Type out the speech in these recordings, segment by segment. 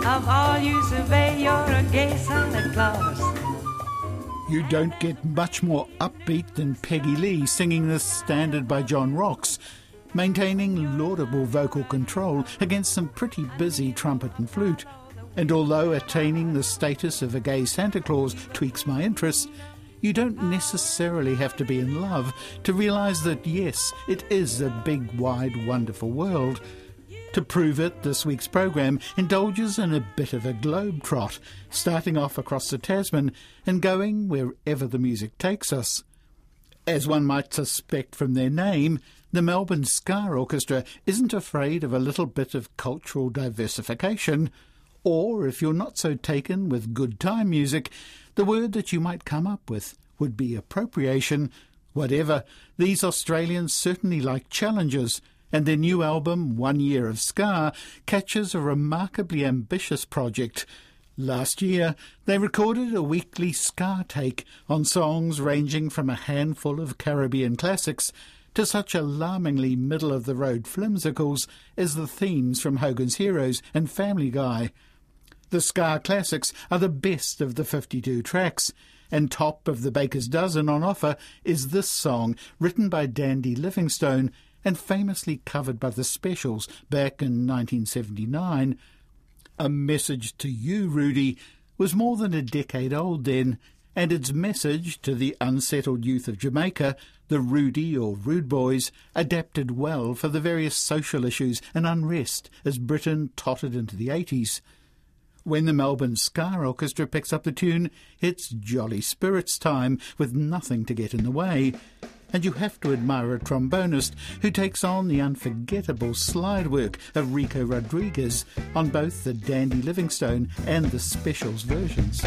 of all you survey, you're a gay Santa Claus. You don't get much more upbeat than Peggy Lee singing this standard by John Rocks, maintaining laudable vocal control against some pretty busy trumpet and flute. And although attaining the status of a gay Santa Claus tweaks my interest, you don't necessarily have to be in love to realise that, yes, it is a big, wide, wonderful world. To prove it, this week's programme indulges in a bit of a globe-trot, starting off across the Tasman and going wherever the music takes us. As one might suspect from their name, the Melbourne Ska Orchestra isn't afraid of a little bit of cultural diversification. Or, if you're not so taken with good time music, the word that you might come up with would be appropriation. Whatever, these Australians certainly like challenges, and their new album, 1 Year of Ska, catches a remarkably ambitious project. Last year, they recorded a weekly ska take on songs ranging from a handful of Caribbean classics to such alarmingly middle-of-the-road flimsicles as the themes from Hogan's Heroes and Family Guy. The ska classics are the best of the 52 tracks, and top of the baker's dozen on offer is this song, written by Dandy Livingstone and famously covered by the Specials back in 1979. A Message to You, Rudy, was more than a decade old then, and its message to the unsettled youth of Jamaica, the Rudy or Rude Boys, adapted well for the various social issues and unrest as Britain tottered into the 80s. When the Melbourne Ska Orchestra picks up the tune, it's jolly spirits time, with nothing to get in the way. And you have to admire a trombonist who takes on the unforgettable slide work of Rico Rodriguez on both the Dandy Livingstone and the Specials versions.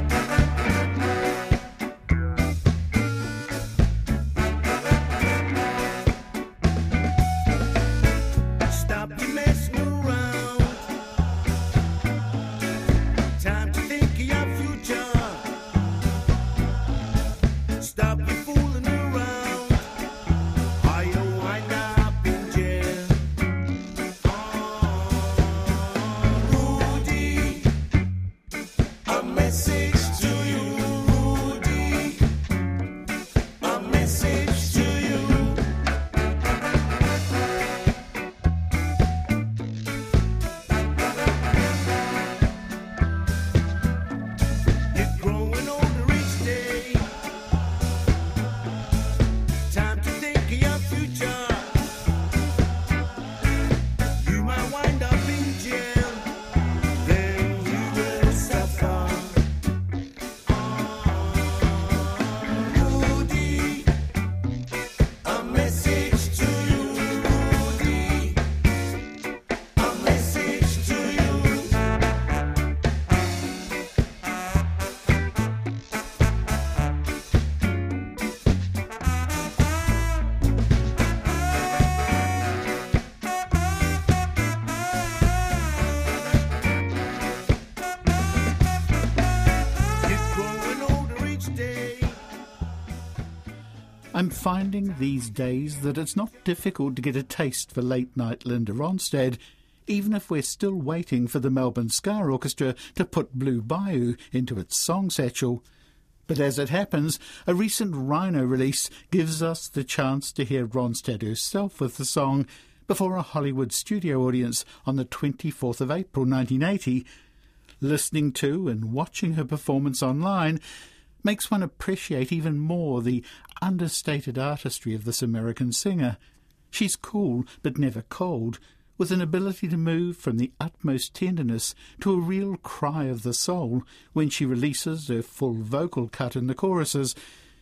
I'm finding these days that it's not difficult to get a taste for late-night Linda Ronstadt, even if we're still waiting for the Melbourne Ska Orchestra to put Blue Bayou into its song satchel. But as it happens, a recent Rhino release gives us the chance to hear Ronstadt herself with the song before a Hollywood studio audience on the 24th of April 1980. Listening to and watching her performance online makes one appreciate even more the understated artistry of this American singer. She's cool but never cold, with an ability to move from the utmost tenderness to a real cry of the soul when she releases her full vocal cut in the choruses.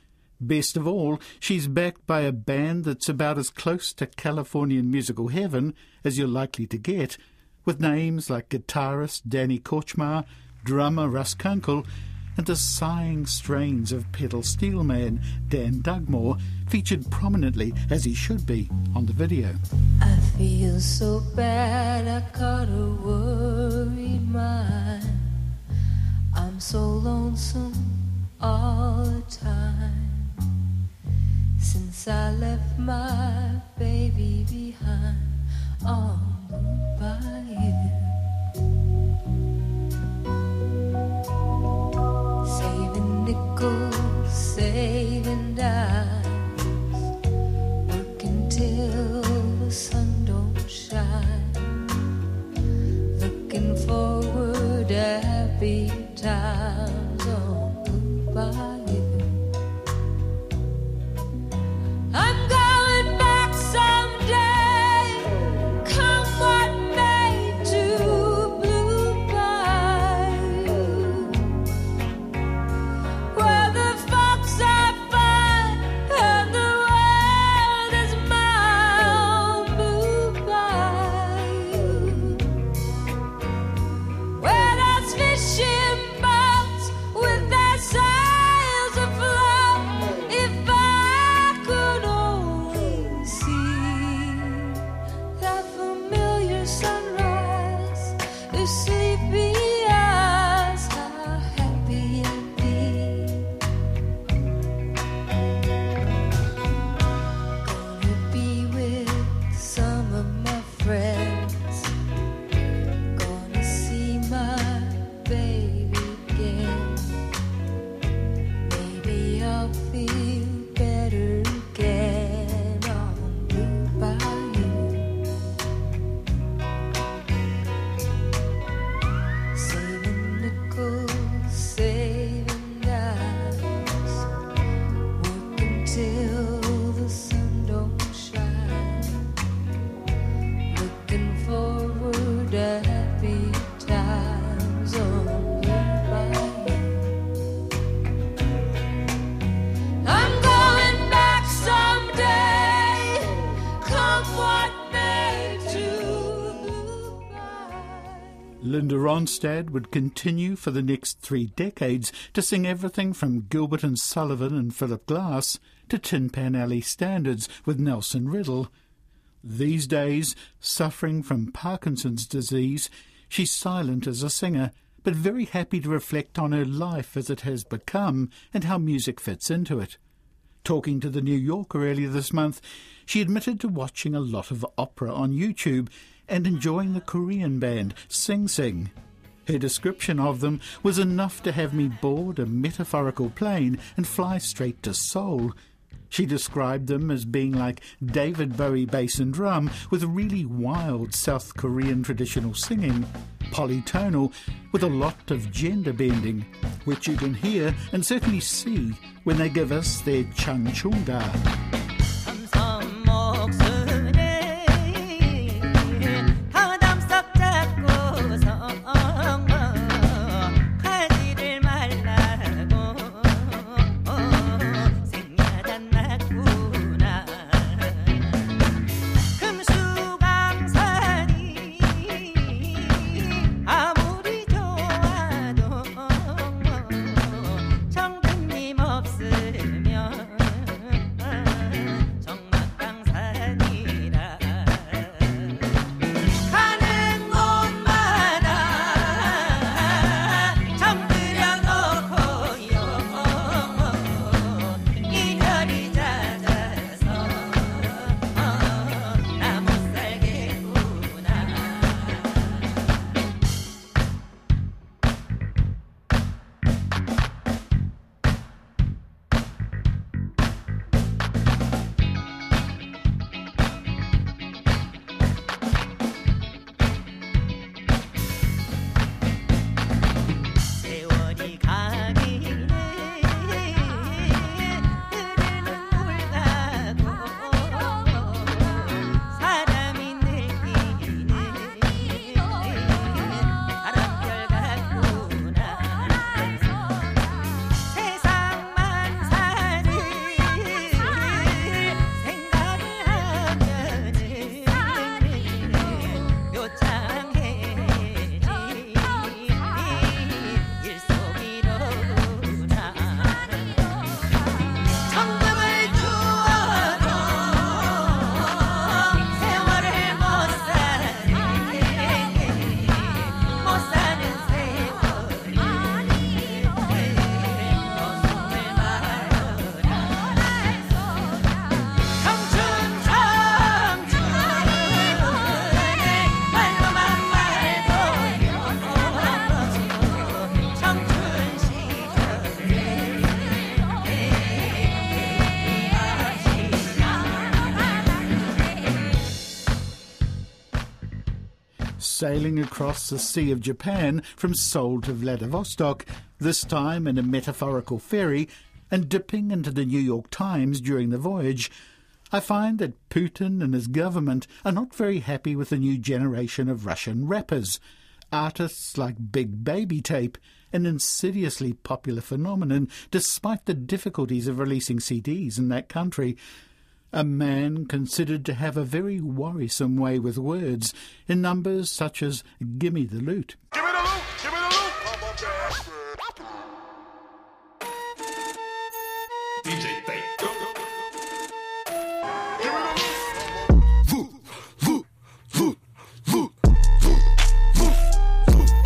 Best of all, she's backed by a band that's about as close to Californian musical heaven as you're likely to get, with names like guitarist Danny Korchmar, drummer Russ Kunkel, and the sighing strains of pedal steel man Dan Dugmore, featured prominently, as he should be, on the video. I feel so bad, I caught a worried mind. I'm so lonesome all the time, since I left my baby behind on the bayou. sleepy eyes, how happy I'd be. Gonna be with some of my friends, gonna see my baby again. Maybe I'll feel better again on Blue Bayou. Saving nickels, saving dimes, working till the sun don't shine, looking forward to happy times on Blue Bayou. I'm going back someday, come what may, to Blue Bayou. Linda Ronstadt would continue for the next 3 decades to sing everything from Gilbert and Sullivan and Philip Glass to Tin Pan Alley standards with Nelson Riddle. These days, suffering from Parkinson's disease, she's silent as a singer, but very happy to reflect on her life as it has become and how music fits into it. Talking to the New Yorker earlier this month, she admitted to watching a lot of opera on YouTube and enjoying the Korean band Sing Sing. Her description of them was enough to have me board a metaphorical plane and fly straight to Seoul. She described them as being like David Bowie bass and drum with really wild South Korean traditional singing, polytonal with a lot of gender bending, which you can hear and certainly see when they give us their Changchunga. 삼선 목숨에 바람석 잡고서 가지를 말라고 생각은 났구나. 금수강산이 아무리 좋아도 정든님 없으면 정막강산이라 가는 곳마다 잠들여 놓고요 이별이 잦아서 나 못 살겠구나. 세월이 가기는 흐르는 물 가고 사람이 늙기는 바람결 같구나. 세상 만사를 생각을 하면은 묘창해지 일속이로구나. 청금을 주어도 세월을 못 사는 세월이 너숨을 말아라. 청춘 말로만 말고요 청춘 시절에 Sailing across the Sea of Japan from Seoul to Vladivostok, this time in a metaphorical ferry, and dipping into the New York Times during the voyage, I find that Putin and his government are not very happy with the new generation of Russian rappers. Artists like Big Baby Tape, an insidiously popular phenomenon despite the difficulties of releasing CDs in that country. A man considered to have a very worrisome way with words in numbers such as "Gimme the Loot." Give me the loot! Give me the loot! DJ Faye. Give me the loot! Loot, loot, loot, loot, loot, loot, loot.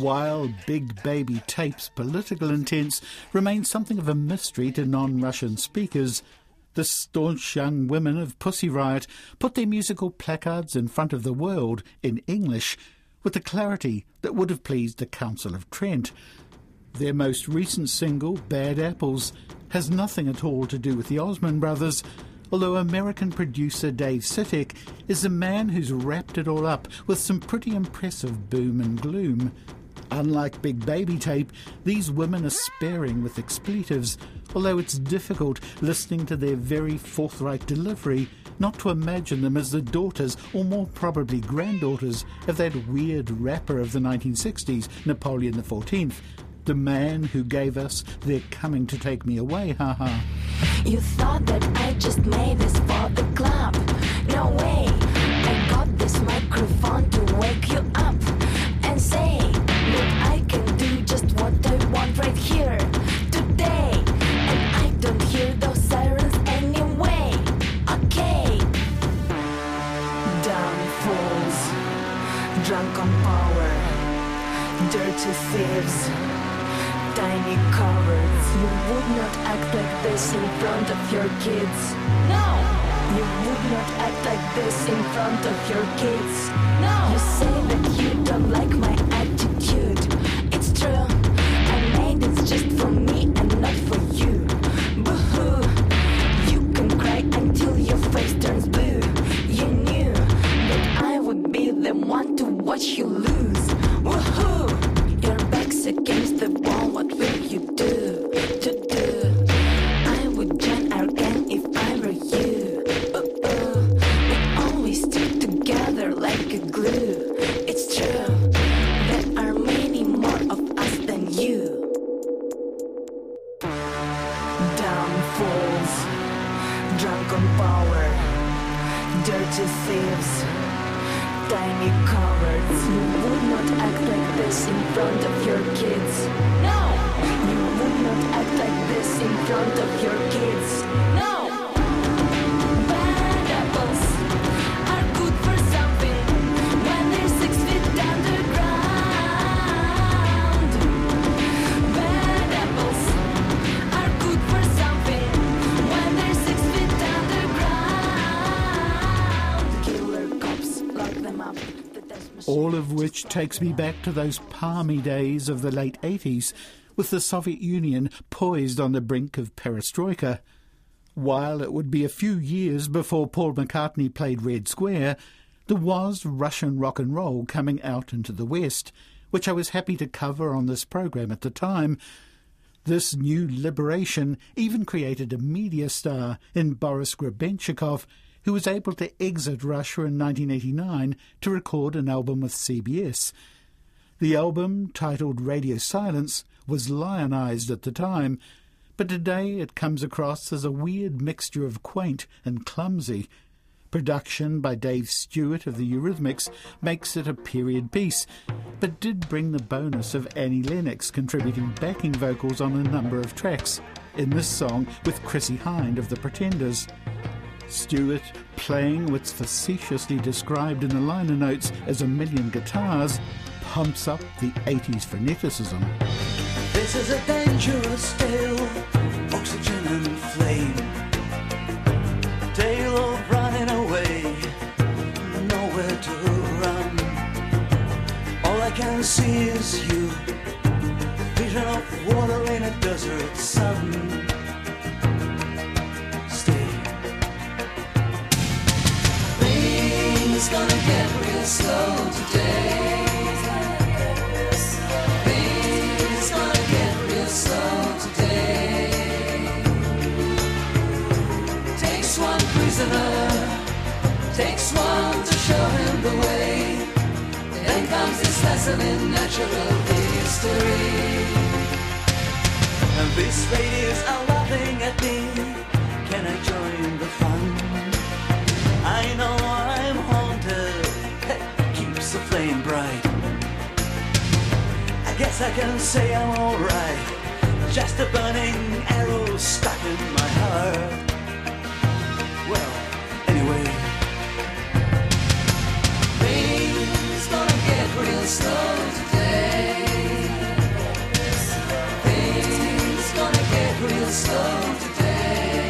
While Big Baby Tape's political intents remain something of a mystery to non-Russian speakers, the staunch young women of Pussy Riot put their musical placards in front of the world in English with a clarity that would have pleased the Council of Trent. Their most recent single, Bad Apples, has nothing at all to do with the Osmond Brothers, although American producer Dave Sitek is the man who's wrapped it all up with some pretty impressive boom and gloom. Unlike Big Baby Tape, these women are sparing with expletives, although it's difficult, listening to their very forthright delivery, not to imagine them as the daughters, or more probably granddaughters, of that weird rapper of the 1960s, Napoleon XIV, the man who gave us They're Coming to Take Me Away, haha. You thought that I just made this for the club. No way. I got this microphone to wake you up and say that I can do just what I want right here today. And I don't hear those sirens anyway. Okay. Down fools, drunk on power, dirty thieves, tiny cowards. You would not act like this in front of your kids. No! You would not act like this in front of your kids. No! You say that you don't like my attitude. It's true. I made it just for me and not for you. Boo-hoo. You can cry until your face turns blue. You knew that I would be the one to watch you lose. Woohoo! Your back's against the wall. What will you do? I would join our gang if I were you. We always stick together like a glue. It's true. There are many more of us than you. Down fools, drunk on power, dirty thieves, tiny cowards. You would not act like this in front of your kids. No! You would not act like this in front of your kids. No! Bad apples are good for something when they're 6 feet underground. Bad apples are good for something when they're 6 feet underground. Killer cops lock them up. All of which takes me back to those palmy days of the late 80s, with the Soviet Union poised on the brink of perestroika. While it would be a few years before Paul McCartney played Red Square, there was Russian rock and roll coming out into the West, which I was happy to cover on this program at the time. This new liberation even created a media star in Boris Grebenshchikov, who was able to exit Russia in 1989 to record an album with CBS. The album, titled Radio Silence, was lionized at the time, but today it comes across as a weird mixture of quaint and clumsy. Production by Dave Stewart of the Eurythmics makes it a period piece, but did bring the bonus of Annie Lennox contributing backing vocals on a number of tracks, in this song with Chrissie Hynde of the Pretenders. Stewart, playing what's facetiously described in the liner notes as a million guitars, pumps up the 80s freneticism. This is a dangerous tale, oxygen and flame, tale of running away, nowhere to run. All I can see is you, vision of water in a desert sun. It's gonna get real slow today. It's gonna get real slow today. Takes one prisoner, takes one to show him the way. Then comes this lesson in natural history. And these ladies are laughing at me. Can I join the fun? I know I'm haunted, keeps the flame bright. I guess I can say I'm alright, just a burning arrow stuck in my heart. Well, anyway, rain's gonna get real slow today. slow today.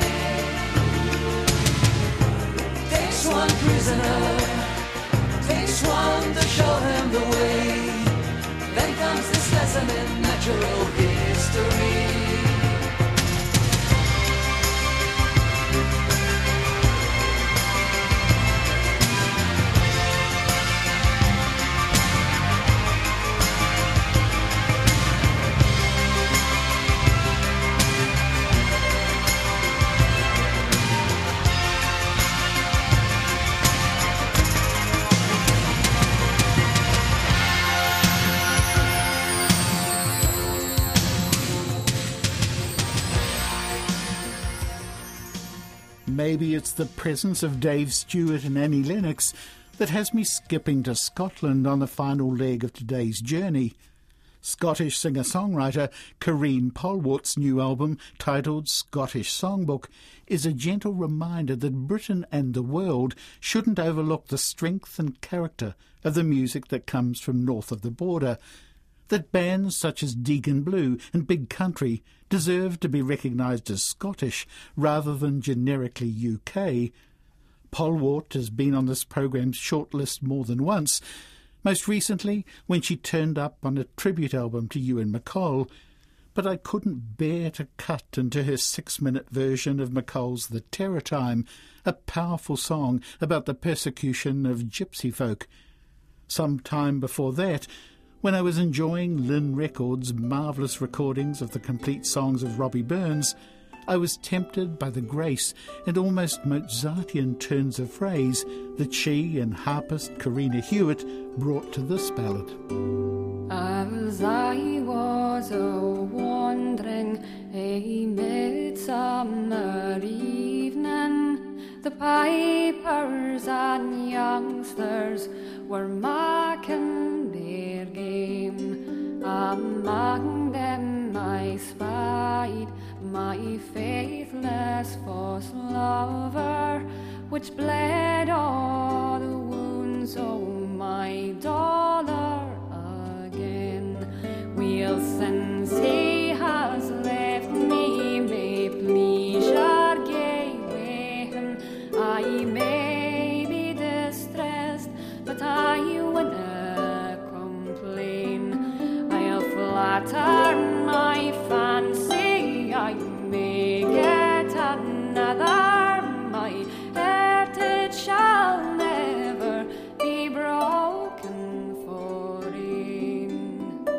Takes one prisoner, takes one to show him the way. Then comes this lesson in natural history. Maybe it's the presence of Dave Stewart and Annie Lennox that has me skipping to Scotland on the final leg of today's journey. Scottish singer-songwriter Karine Polwarth's new album, titled Scottish Songbook, is a gentle reminder that Britain and the world shouldn't overlook the strength and character of the music that comes from north of the border, that bands such as Deacon Blue and Big Country deserve to be recognised as Scottish rather than generically UK. Polwarth has been on this programme's shortlist more than once, most recently when she turned up on a tribute album to Ewan MacColl, but I couldn't bear to cut into her 6-minute version of MacColl's The Terror Time, a powerful song about the persecution of gypsy folk. Some time before that, when I was enjoying Lynn Records' marvellous recordings of the complete songs of Robbie Burns, I was tempted by the grace and almost Mozartian turns of phrase that she and harpist Karina Hewitt brought to this ballad. As I was a-wandering a midsummer evening, the pipers and youngsters were making their game. Among them I spied my faithless false lover, which bled all the wounds of my dollar again. We'll since he has left me, may pleasure gay waken. I may be distressed, but I winna complain. I'll flatter my fancy, I may get another. My heritage shall never be broken foreign.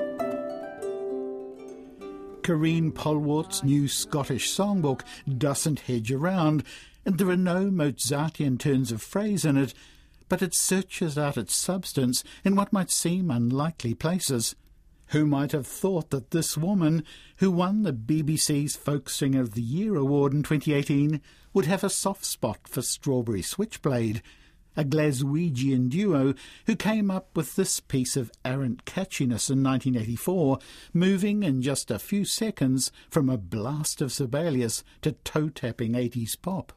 Karine Polwarth's new Scottish songbook doesn't hedge around, and there are no Mozartian turns of phrase in it, but it searches out its substance in what might seem unlikely places. Who might have thought that this woman, who won the BBC's Folk Singer of the Year award in 2018, would have a soft spot for Strawberry Switchblade, a Glaswegian duo who came up with this piece of arrant catchiness in 1984, moving in just a few seconds from a blast of Sibelius to toe-tapping 80s pop.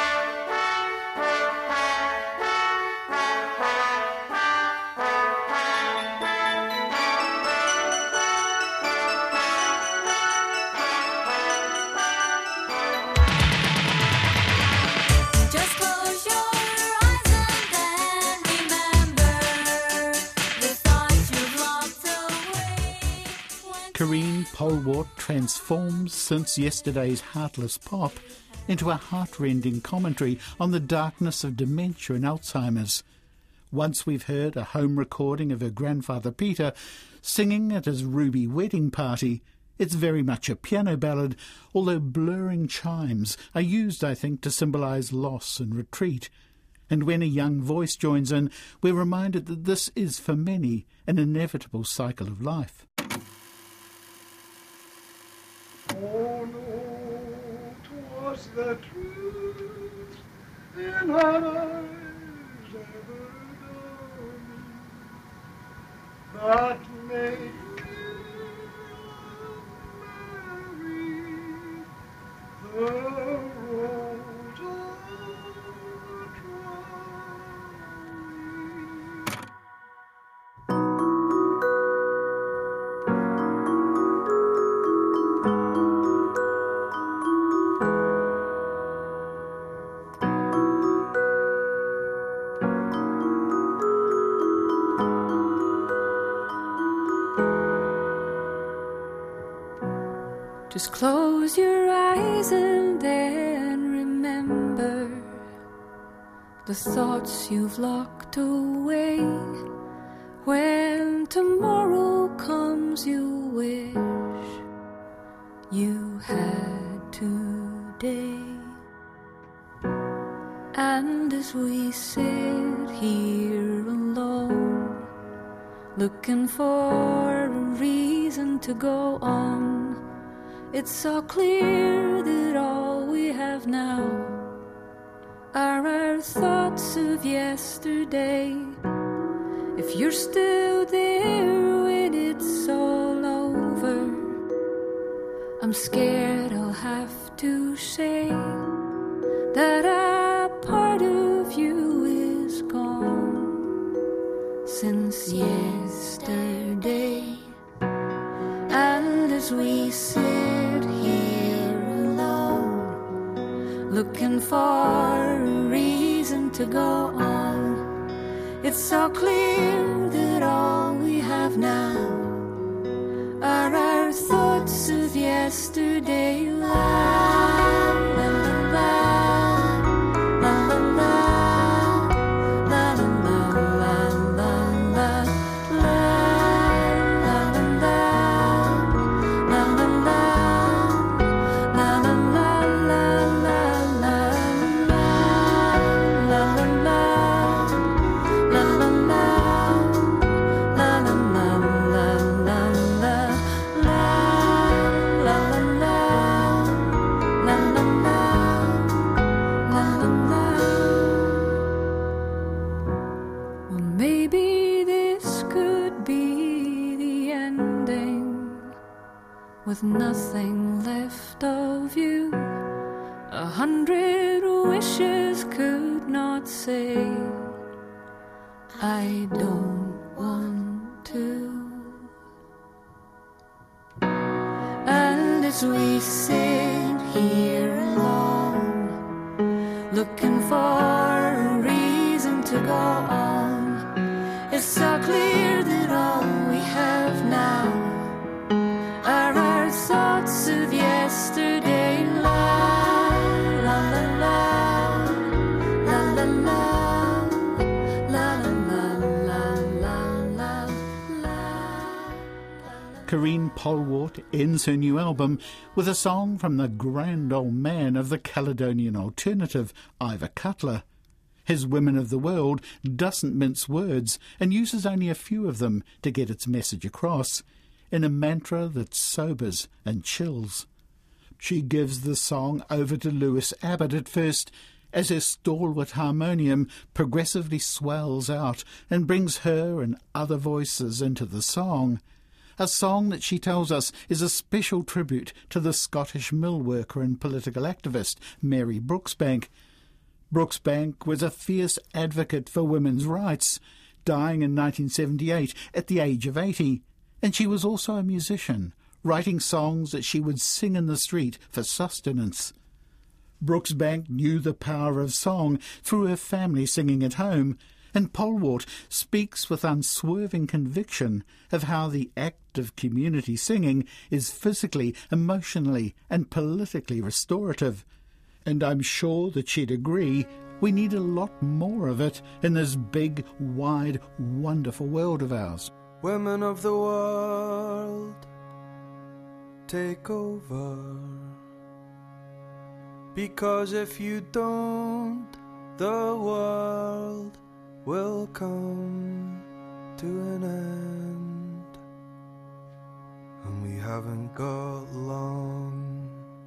Just close your eyes and then remember the thoughts you've locked away. Karine Polwarth transforms since yesterday's heartless pop into a heart-rending commentary on the darkness of dementia and Alzheimer's. Once we've heard a home recording of her grandfather Peter singing at his Ruby wedding party, it's very much a piano ballad, although blurring chimes are used, I think, to symbolise loss and retreat. And when a young voice joins in, we're reminded that this is, for many, an inevitable cycle of life. Oh no, 'twas the truth in her eyes ever dawning that made me marry the rose of Trowey. Just close your eyes and then remember the thoughts you've locked away. When tomorrow comes, you wish you had today. And as we sit here alone, looking for a reason to go on, it's so clear that all we have now are our thoughts of yesterday. If you're still there when it's all over, I'm scared I'll have to say that a part of you is gone since yesterday. And as we sit here alone, looking for a reason to go on, it's so clear that all we have now are our thoughts of yesterday. La la la la la la la la la la la la with nothing left of you. 100 wishes could not say I don't want to. And as we sit here alone, looking for a reason to go on, it's so clear that all we have now are our thoughts of yesterday. La la la la la la la la la la la. Karine Polwart ends her new album with a song from the grand old man of the Caledonian alternative, Ivor Cutler. His Women of the World doesn't mince words and uses only a few of them to get its message across, in a mantra that sobers and chills. She gives the song over to Lewis Abbott at first, as her stalwart harmonium progressively swells out and brings her and other voices into the song. A song that she tells us is a special tribute to the Scottish mill worker and political activist Mary Brooksbank. Brooksbank was a fierce advocate for women's rights, dying in 1978 at the age of 80. And she was also a musician, writing songs that she would sing in the street for sustenance. Brooksbank knew the power of song through her family singing at home, and Polwart speaks with unswerving conviction of how the act of community singing is physically, emotionally and politically restorative. And I'm sure that she'd agree we need a lot more of it in this big, wide, wonderful world of ours. Women of the world, take over. Because if you don't, the world will come to an end. And we haven't got long.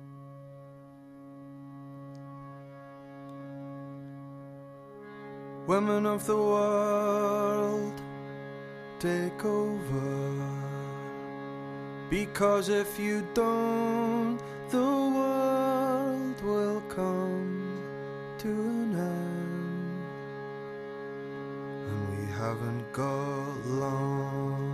Women of the world, take over. Because if you don't, the world will come to an end. And we haven't got long.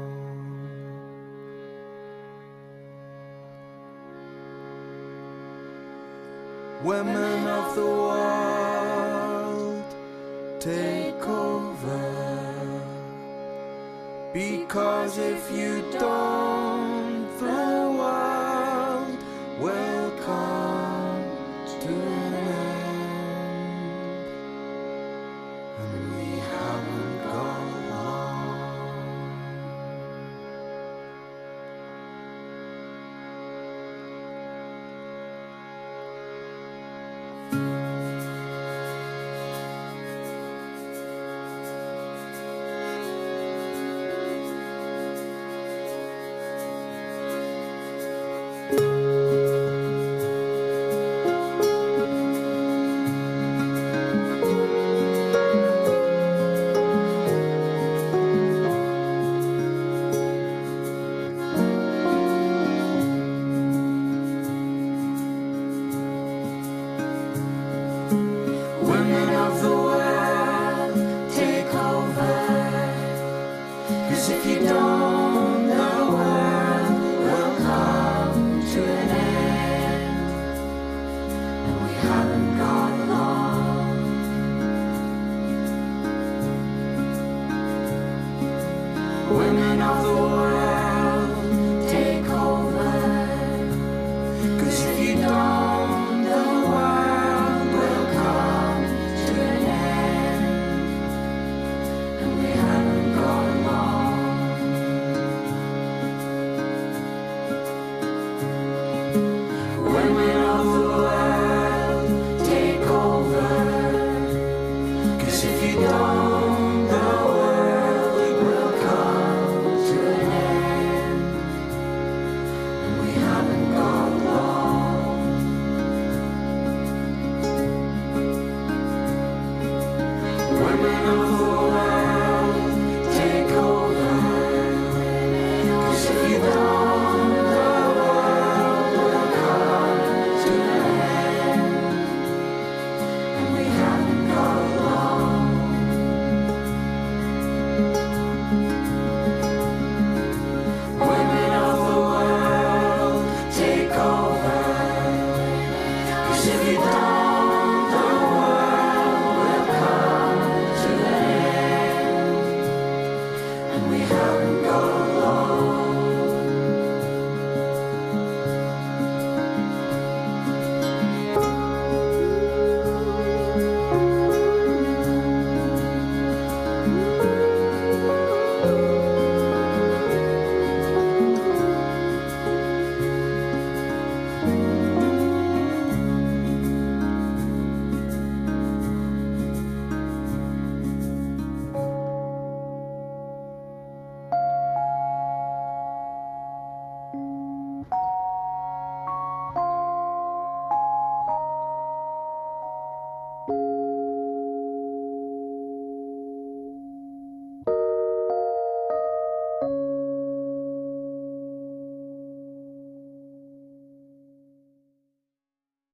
Women of the world, take over. Because if you don't, the world to an end, and we haven't got long.